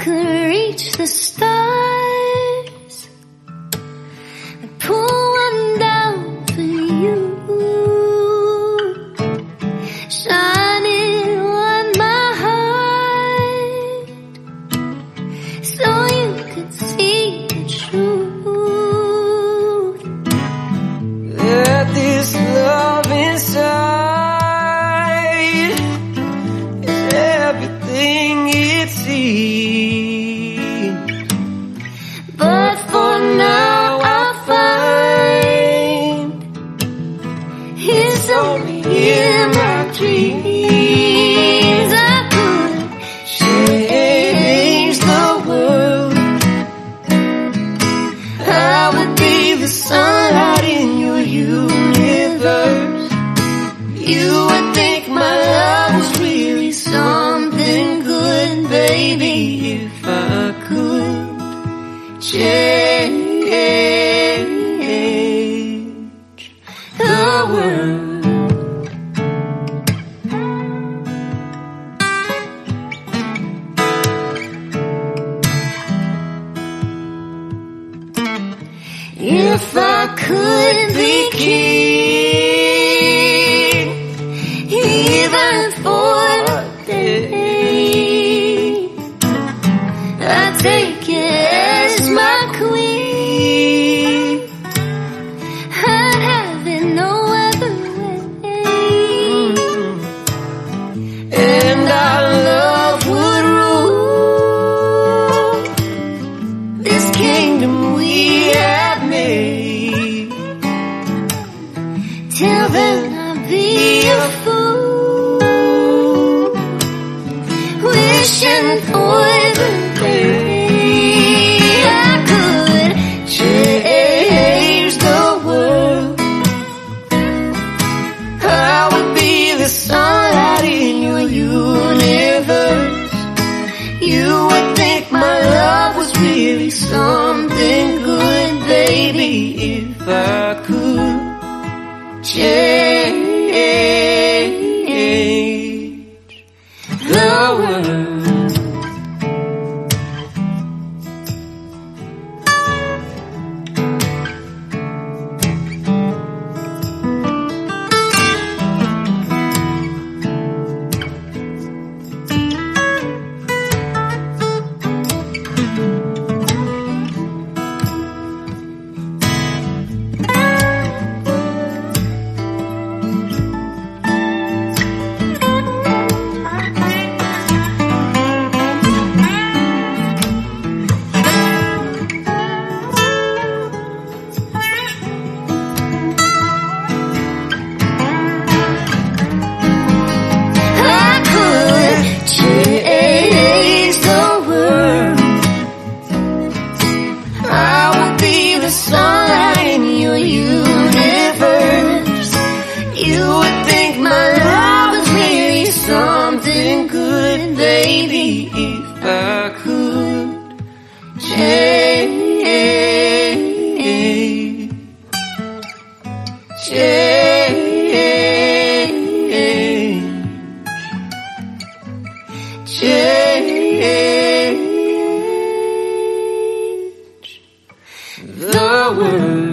could reach the stars, I'd pull one down for you, shine it on my heart, so you could see the truth. That this love inside is everything it seems. But for now I find it's only in my dreams. I could Change the world. I would be the sunlight in your universe. You would think my love was really something good, baby, if I could change the world. If I could be king, even for a day, I'd take you as my queen. I'd have it no other way, and our love would rule this kingdom we have made. Till then I'll be a fool, wishing for the day I could change the world. I would be the sunlight in your universe. You would think my love was really something good, baby, if I could change the world. Change the world. I would be the sunlight in your universe. You would think my love was really something good, baby, if I could change the world.